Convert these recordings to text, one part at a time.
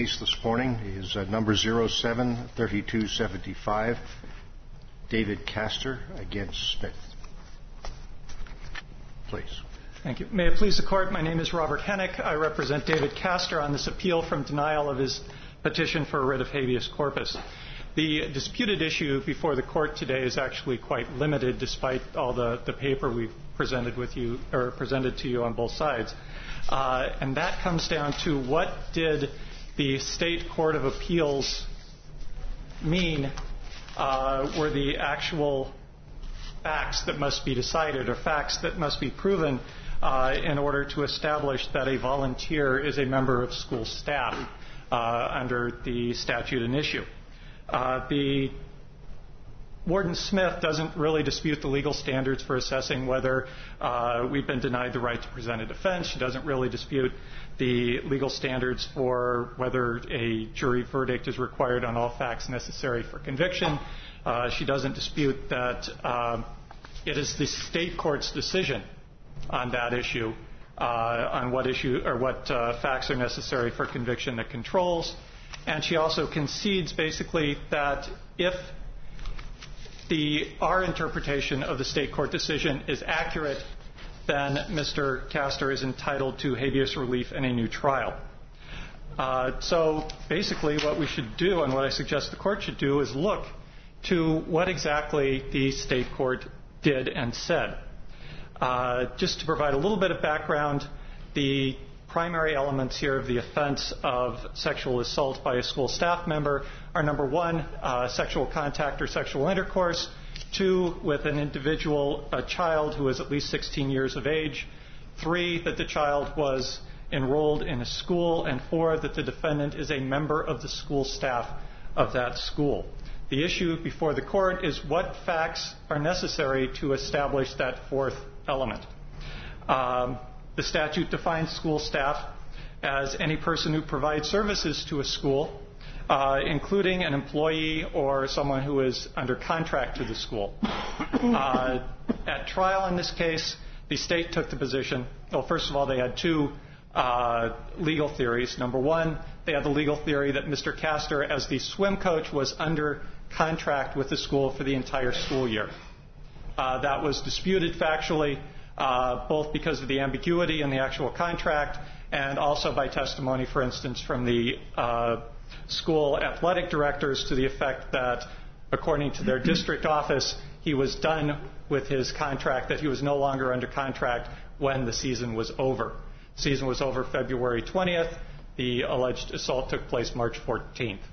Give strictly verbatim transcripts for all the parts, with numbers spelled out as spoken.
Case this morning is uh, number zero seven three two seven five, David Castor against Smith. Please. Thank you. May it please the Court, my name is Robert Hennick. I represent David Castor on this appeal from denial of his petition for a writ of habeas corpus. The disputed issue before the Court today is actually quite limited, despite all the, the paper we've presented with you or presented to you on both sides, uh, and that comes down to what did the State Court of Appeals mean uh, were the actual facts that must be decided or facts that must be proven uh, in order to establish that a volunteer is a member of school staff uh, under the statute in issue. Uh, the Warden Smith doesn't really dispute the legal standards for assessing whether uh, we've been denied the right to present a defense. She doesn't really dispute the legal standards for whether a jury verdict is required on all facts necessary for conviction. Uh, she doesn't dispute that uh, it is the state court's decision on that issue, uh, on what issue or what uh, facts are necessary for conviction that controls. And she also concedes basically that if the our interpretation of the state court decision is accurate, then Mister Castor is entitled to habeas relief and a new trial. Uh, so basically what we should do, and what I suggest the court should do, is look to what exactly the state court did and said. Uh, just to provide a little bit of background, the primary elements here of the offense of sexual assault by a school staff member are, number one, uh, sexual contact or sexual intercourse, two, with an individual, a child who is at least sixteen years of age, three, that the child was enrolled in a school, and four, that the defendant is a member of the school staff of that school. The issue before the court is what facts are necessary to establish that fourth element. Um, The statute defines school staff as any person who provides services to a school, uh, including an employee or someone who is under contract to the school. Uh, at trial in this case, the state took the position, well, first of all, they had two uh, legal theories. Number one, they had the legal theory that Mister Castor, as the swim coach, was under contract with the school for the entire school year. Uh, that was disputed factually, Uh, both because of the ambiguity in the actual contract and also by testimony, for instance, from the uh, school athletic directors to the effect that, according to their district office, he was done with his contract, that he was no longer under contract when the season was over. The season was over February twentieth. The alleged assault took place March fourteenth.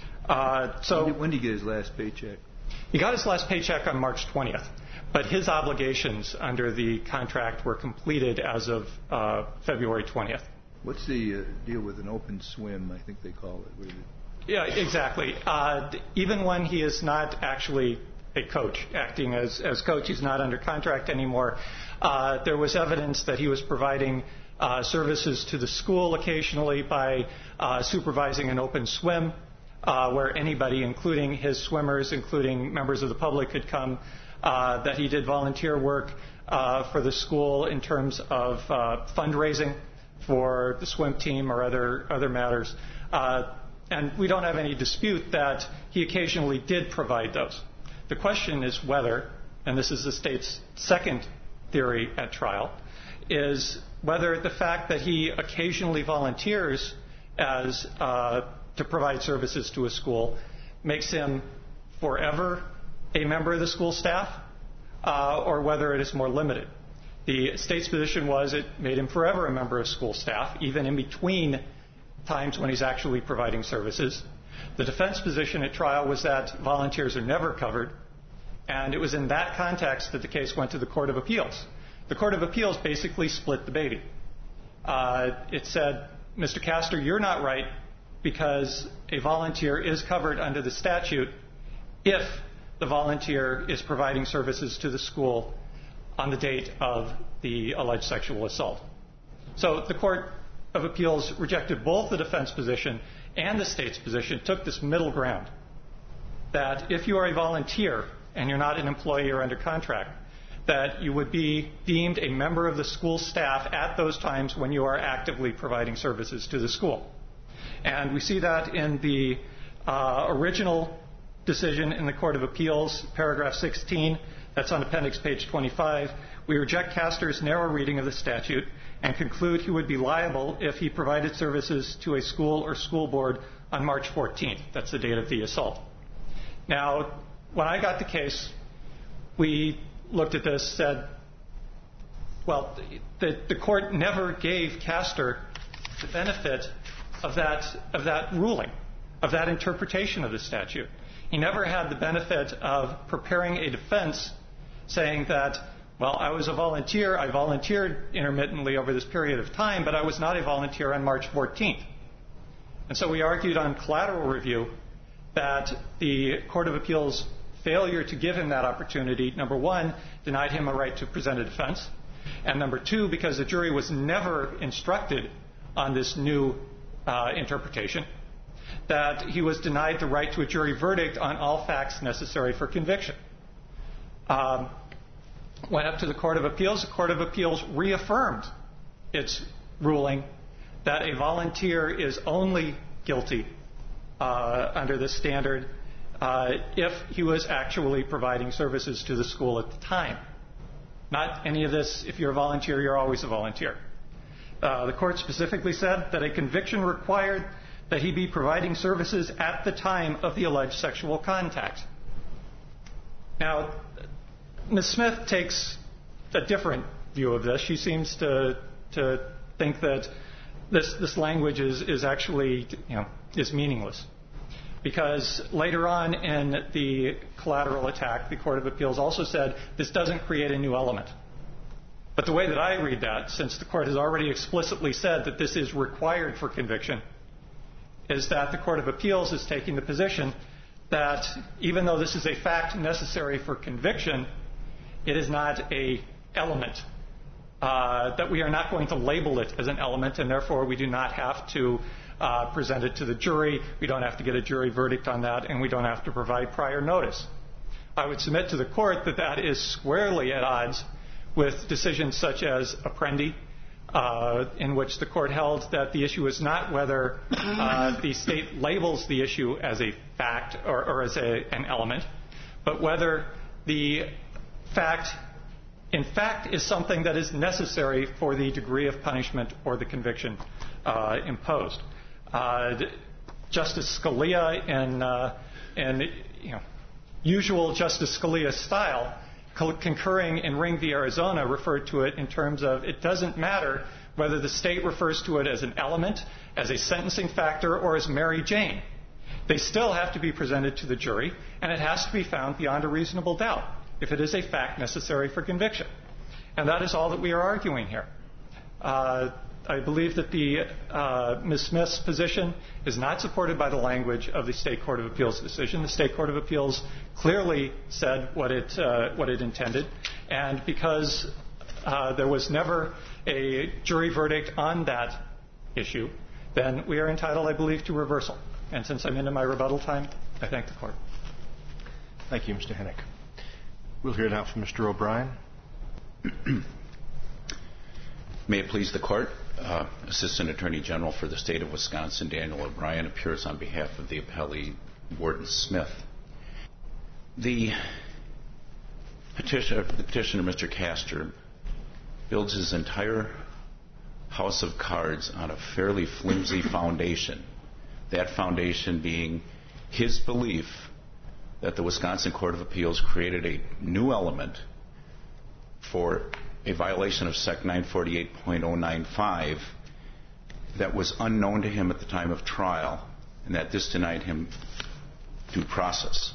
Uh, so when did, when did he get his last paycheck? He got his last paycheck on March twentieth. But his obligations under the contract were completed as of uh, February twentieth. What's the uh, deal with an open swim, I think they call it? What is it? Yeah, exactly. Uh, even when he is not actually a coach, acting as, as coach, he's not under contract anymore. Uh, there was evidence that he was providing uh, services to the school occasionally by uh, supervising an open swim, uh, where anybody, including his swimmers, including members of the public, could come. Uh, that he did volunteer work uh, for the school in terms of uh, fundraising for the swim team or other other matters. Uh, and we don't have any dispute that he occasionally did provide those. The question is whether, and this is the state's second theory at trial, is whether the fact that he occasionally volunteers as uh, to provide services to a school makes him forever a member of the school staff, uh, or whether it is more limited. The state's position was it made him forever a member of school staff, even in between times when he's actually providing services. The defense position at trial was that volunteers are never covered, and it was in that context that the case went to the Court of Appeals. The Court of Appeals basically split the baby. Uh, it said, Mister Castor, you're not right because a volunteer is covered under the statute if the volunteer is providing services to the school on the date of the alleged sexual assault. So the Court of Appeals rejected both the defense position and the state's position, took this middle ground, that if you are a volunteer and you're not an employee or under contract, that you would be deemed a member of the school staff at those times when you are actively providing services to the school. And we see that in the uh, original decision in the Court of Appeals, paragraph sixteen, that's on appendix page twenty-five. We reject Castor's narrow reading of the statute and conclude he would be liable if he provided services to a school or school board on March fourteenth. That's the date of the assault. Now, when I got the case, we looked at this, said, well, the, the court never gave Castor the benefit of that, of that ruling, of that interpretation of the statute. He never had the benefit of preparing a defense saying that, well, I was a volunteer, I volunteered intermittently over this period of time, but I was not a volunteer on March fourteenth. And so we argued on collateral review that the Court of Appeals' failure to give him that opportunity, number one, denied him a right to present a defense, and number two, because the jury was never instructed on this new uh, interpretation, that he was denied the right to a jury verdict on all facts necessary for conviction. Um, went up to the Court of Appeals. The Court of Appeals reaffirmed its ruling that a volunteer is only guilty uh, under this standard uh, if he was actually providing services to the school at the time. Not any of this, if you're a volunteer, you're always a volunteer. Uh, the court specifically said that a conviction required that he be providing services at the time of the alleged sexual contact. Now, Miz Smith takes a different view of this. She seems to to think that this this language is is actually, you know, is meaningless, because later on in the collateral attack, the Court of Appeals also said this doesn't create a new element. But the way that I read that, since the court has already explicitly said that this is required for conviction, is that the Court of Appeals is taking the position that even though this is a fact necessary for conviction, it is not a element, uh, that we are not going to label it as an element, and therefore we do not have to uh, present it to the jury, we don't have to get a jury verdict on that, and we don't have to provide prior notice. I would submit to the court that that is squarely at odds with decisions such as Apprendi, Uh, in which the court held that the issue is not whether uh, the state labels the issue as a fact or, or as a, an element, but whether the fact, in fact, is something that is necessary for the degree of punishment or the conviction uh, imposed. Uh, Justice Scalia, in, uh, in you know, usual Justice Scalia style, concurring in Ring v. Arizona, referred to it in terms of it doesn't matter whether the state refers to it as an element, as a sentencing factor, or as Mary Jane. They still have to be presented to the jury, and it has to be found beyond a reasonable doubt if it is a fact necessary for conviction. And that is all that we are arguing here. Uh, I believe that the uh, Miz Smith's position is not supported by the language of the State Court of Appeals decision. The State Court of Appeals clearly said what it uh, what it intended, and because uh, there was never a jury verdict on that issue, then we are entitled, I believe, to reversal. And since I'm into my rebuttal time, I thank the court. Thank you, Mister Hennick. We'll hear now from Mister O'Brien. May it please the court, uh, Assistant Attorney General for the State of Wisconsin, Daniel O'Brien, appears on behalf of the appellee, Warden Smith. The petitioner, the petitioner, Mister Castor, builds his entire house of cards on a fairly flimsy foundation, that foundation being his belief that the Wisconsin Court of Appeals created a new element for a violation of Sec nine forty-eight point oh nine five that was unknown to him at the time of trial, and that this denied him due process.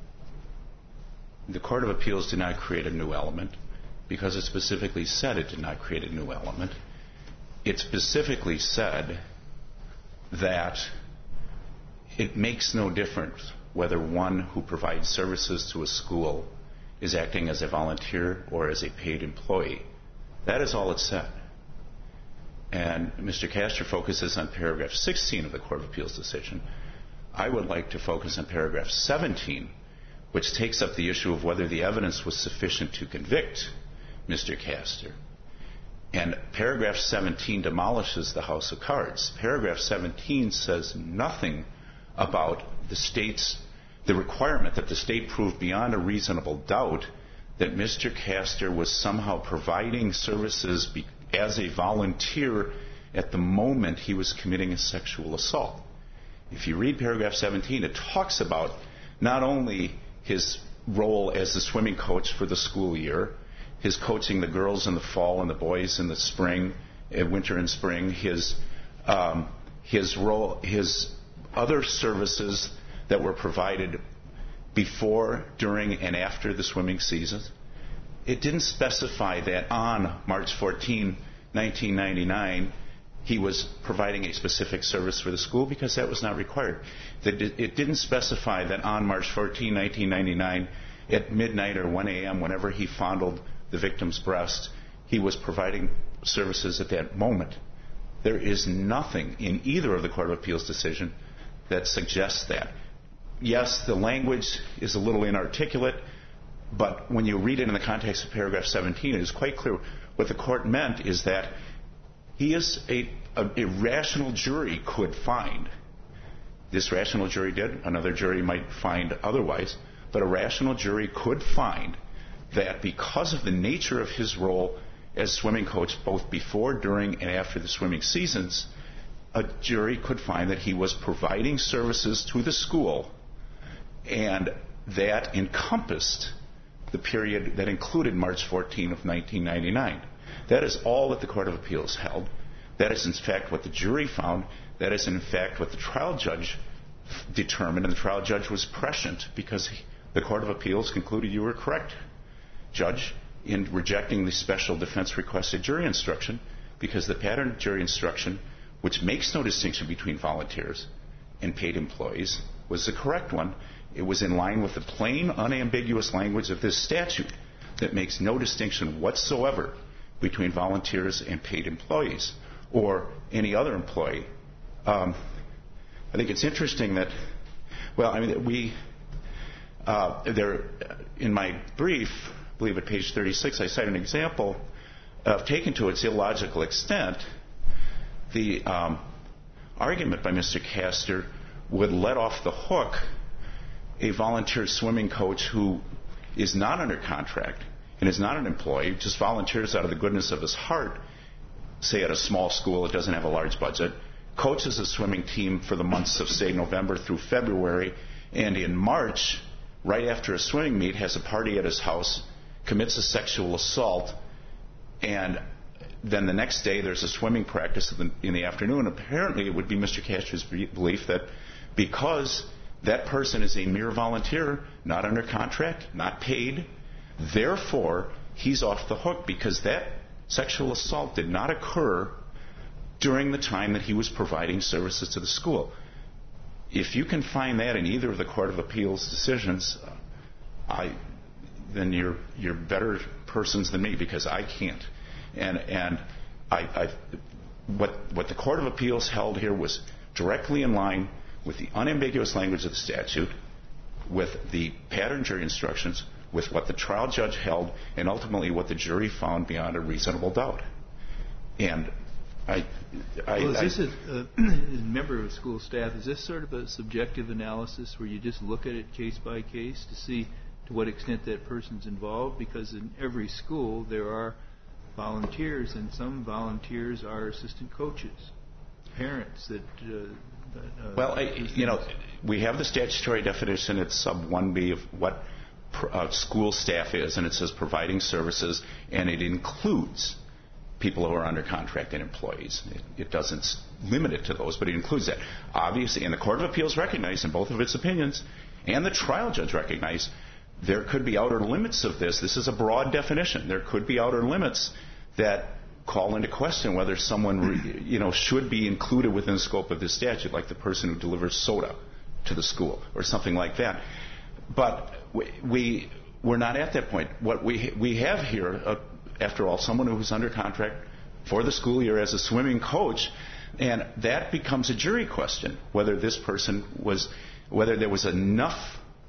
The Court of Appeals did not create a new element because it specifically said it did not create a new element. It specifically said that it makes no difference whether one who provides services to a school is acting as a volunteer or as a paid employee. That is all it said. And Mister Castor focuses on paragraph sixteen of the Court of Appeals decision. I would like to focus on paragraph seventeen, which takes up the issue of whether the evidence was sufficient to convict Mister Castor. And paragraph seventeen demolishes the house of cards. Paragraph seventeen says nothing about the state's, the requirement that the state prove beyond a reasonable doubt that Mister Castor was somehow providing services be, as a volunteer at the moment he was committing a sexual assault. If you read paragraph seventeen, it talks about not only his role as the swimming coach for the school year, his coaching the girls in the fall and the boys in the spring, uh, winter and spring, his um, his role, his other services that were provided before, during, and after the swimming season. It didn't specify that on March fourteenth, nineteen ninety-nine, he was providing a specific service for the school, because that was not required. It didn't specify that on March fourteenth, nineteen ninety-nine, at midnight or one a.m., whenever he fondled the victim's breast, he was providing services at that moment. There is nothing in either of the Court of Appeals decision that suggests that. Yes, the language is a little inarticulate, but when you read it in the context of paragraph seventeen, it is quite clear what the court meant is that he is a, a, a rational jury could find. This rational jury did. Another jury might find otherwise. But a rational jury could find that because of the nature of his role as swimming coach, both before, during, and after the swimming seasons, a jury could find that he was providing services to the school, and that encompassed the period that included March fourteenth of nineteen ninety-nine. That is all that the Court of Appeals held. That is, in fact, what the jury found. That is, in fact, what the trial judge determined, and the trial judge was prescient because he, the Court of Appeals concluded you were correct, Judge, in rejecting the special defense requested jury instruction, because the pattern jury instruction, which makes no distinction between volunteers and paid employees, was the correct one. It was in line with the plain, unambiguous language of this statute that makes no distinction whatsoever between volunteers and paid employees or any other employee. Um, I think it's interesting that, well, I mean, we, uh, there, in my brief, I believe at page thirty-six, I cite an example of, taken to its illogical extent, the um, argument by Mister Castor would let off the hook a volunteer swimming coach who is not under contract and is not an employee, just volunteers out of the goodness of his heart, say at a small school that doesn't have a large budget, coaches a swimming team for the months of, say, November through February, and in March, right after a swimming meet, has a party at his house, commits a sexual assault, and then the next day there's a swimming practice in the, in the afternoon. Apparently it would be Mister Castor's belief that because that person is a mere volunteer, not under contract, not paid, therefore he's off the hook because that sexual assault did not occur during the time that he was providing services to the school. If you can find that in either of the Court of Appeals decisions, I, then you're you're better persons than me, because I can't. And and I, I what what the Court of Appeals held here was directly in line with the unambiguous language of the statute, with the pattern jury instructions, with what the trial judge held, and ultimately what the jury found beyond a reasonable doubt. And I, I, well, is this I, a, a member of school staff, is this sort of a subjective analysis where you just look at it case by case to see to what extent that person's involved? Because in every school there are volunteers, and some volunteers are assistant coaches, parents that... Uh, Uh, well, I, you know, we have the statutory definition at sub one B of what pr- uh, school staff is, and it says providing services, and it includes people who are under contract and employees. It, it doesn't limit it to those, but it includes that. Obviously, and the Court of Appeals recognized in both of its opinions, and the trial judge recognized, there could be outer limits of this. This is a broad definition. There could be outer limits that call into question whether someone, you know, should be included within the scope of this statute, like the person who delivers soda to the school or something like that. But we, we we're not at that point. What we we have here, uh, after all, someone who is under contract for the school year as a swimming coach, and that becomes a jury question whether this person was, whether there was enough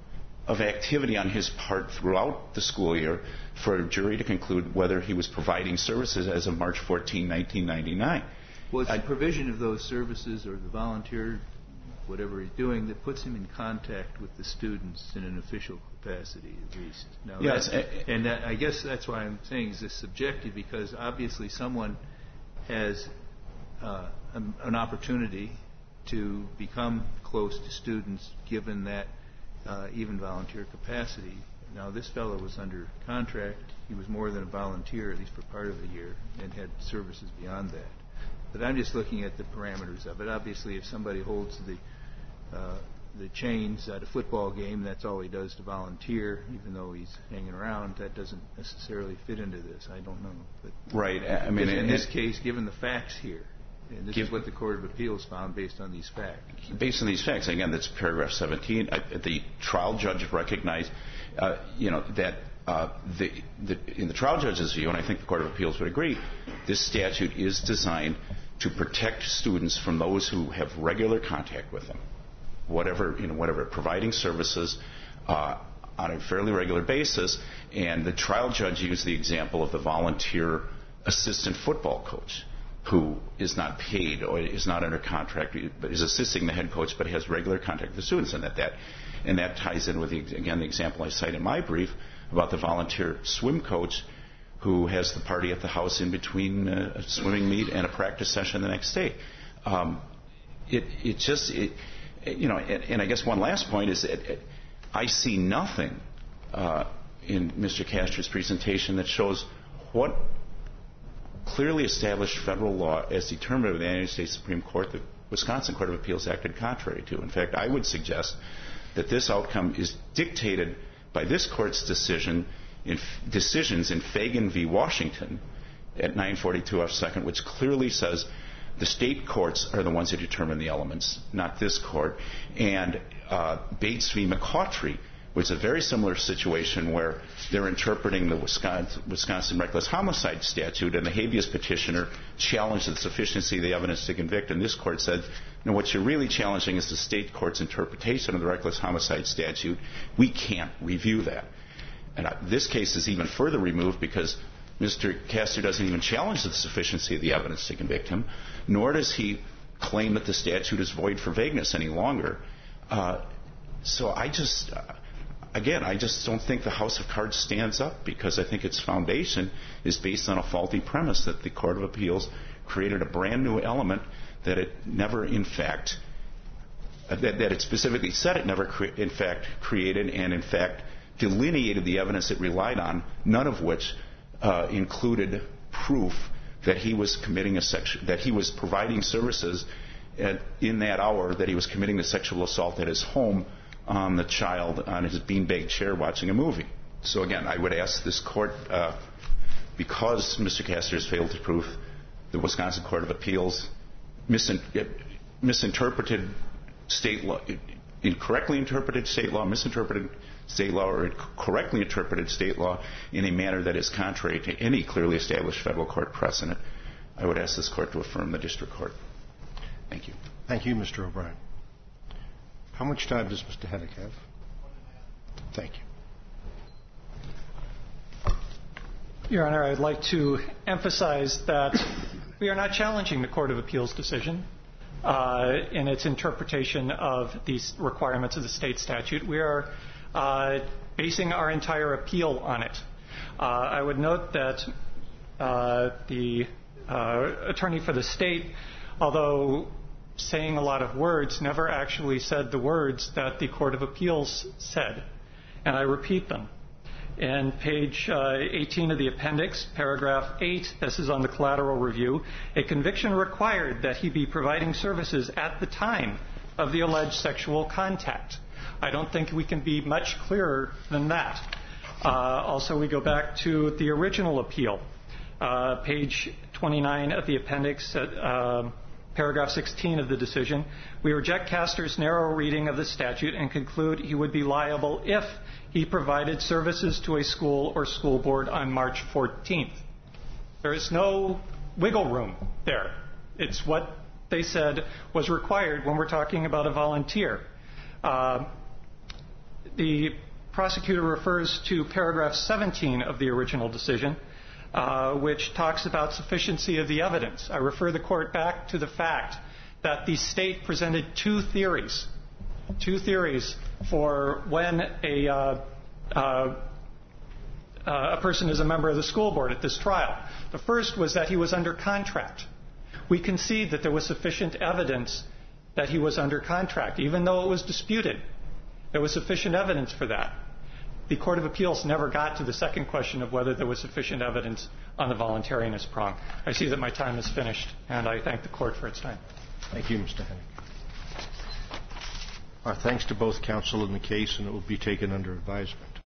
of activity on his part throughout the school year for a jury to conclude whether he was providing services as of March fourteenth, nineteen ninety-nine. Well, it's the provision of those services or the volunteer, whatever he's doing, that puts him in contact with the students in an official capacity, at least. Now, yes, that, and that, I guess that's why I'm saying is this subjective, because obviously someone has uh, an, an opportunity to become close to students given that uh, even volunteer capacity. Now, this fellow was under contract. He was more than a volunteer, at least for part of the year, and had services beyond that. But I'm just looking at the parameters of it. Obviously, if somebody holds the uh, the chains at a football game, that's all he does to volunteer, even though he's hanging around. That doesn't necessarily fit into this. I don't know. But right. I mean, in in this case, given the facts here, and this is what the Court of Appeals found based on these facts. Based on these facts, again, that's paragraph seventeen. I, the trial judge recognized, uh, you know, that uh, the, the, in the trial judge's view, and I think the Court of Appeals would agree, this statute is designed to protect students from those who have regular contact with them, whatever, you know, whatever, providing services uh, on a fairly regular basis. And the trial judge used the example of the volunteer assistant football coach, who is not paid or is not under contract, but is assisting the head coach, but has regular contact with the students, and that, that and that ties in with the, again the example I cite in my brief about the volunteer swim coach who has the party at the house in between uh, a swimming meet and a practice session the next day. Um, it it just it, you know, and, and I guess one last point is that it, I see nothing uh, in Mister Castor's presentation that shows what clearly established federal law as determined by the United States Supreme Court the Wisconsin Court of Appeals acted contrary to. In fact, I would suggest that this outcome is dictated by this Court's decision in f- decisions in Fagan v. Washington at nine forty-two F second, which clearly says the state courts are the ones who determine the elements, not this court, and uh, Bates v. McCautry, which is a very similar situation where they're interpreting the Wisconsin, Wisconsin reckless homicide statute, and the habeas petitioner challenged the sufficiency of the evidence to convict, and this court said, no, what you're really challenging is the state court's interpretation of the reckless homicide statute. We can't review that. And uh, this case is even further removed because Mister Castor doesn't even challenge the sufficiency of the evidence to convict him, nor does he claim that the statute is void for vagueness any longer. Uh, so I just... Uh, Again, I just don't think the House of Cards stands up, because I think its foundation is based on a faulty premise that the Court of Appeals created a brand new element that it never, in fact, uh, that, that it specifically said it never, cre- in fact, created, and in fact delineated the evidence it relied on, none of which uh, included proof that he was committing a sexual, that he was providing services at, in that hour that he was committing the sexual assault at his home on the child on his beanbag chair watching a movie. So again, I would ask this court, uh, because Mister Castor has failed to prove the Wisconsin Court of Appeals misin- misinterpreted state law, incorrectly interpreted state law, misinterpreted state law, or correctly interpreted state law in a manner that is contrary to any clearly established federal court precedent, I would ask this court to affirm the district court. Thank you. Thank you, Mister O'Brien. How much time does Mister Hennick have? Thank you. Your Honor, I'd like to emphasize that we are not challenging the Court of Appeals decision uh, in its interpretation of these requirements of the state statute. We are uh, basing our entire appeal on it. Uh, I would note that uh, the uh, attorney for the state, although saying a lot of words, never actually said the words that the Court of Appeals said. And I repeat them. In page uh, eighteen of the appendix, paragraph eight, this is on the collateral review, a conviction required that he be providing services at the time of the alleged sexual contact. I don't think we can be much clearer than that. Uh, also, we go back to the original appeal, uh, page twenty-nine of the appendix, at, uh, paragraph sixteen of the decision. We reject Castor's narrow reading of the statute and conclude he would be liable if he provided services to a school or school board on March fourteenth. There is no wiggle room there. It's what they said was required when we're talking about a volunteer. Uh, the prosecutor refers to paragraph seventeen of the original decision, uh, which talks about sufficiency of the evidence. I refer the court back to the fact that the state presented two theories, two theories for when a, uh, uh, uh, a person is a member of the school board at this trial. The first was that he was under contract. We concede that there was sufficient evidence that he was under contract, even though it was disputed. There was sufficient evidence for that. The Court of Appeals never got to the second question of whether there was sufficient evidence on the voluntariness prong. I see that my time is finished, and I thank the Court for its time. Thank you, Mister Hennick. Our thanks to both counsel in the case, and it will be taken under advisement.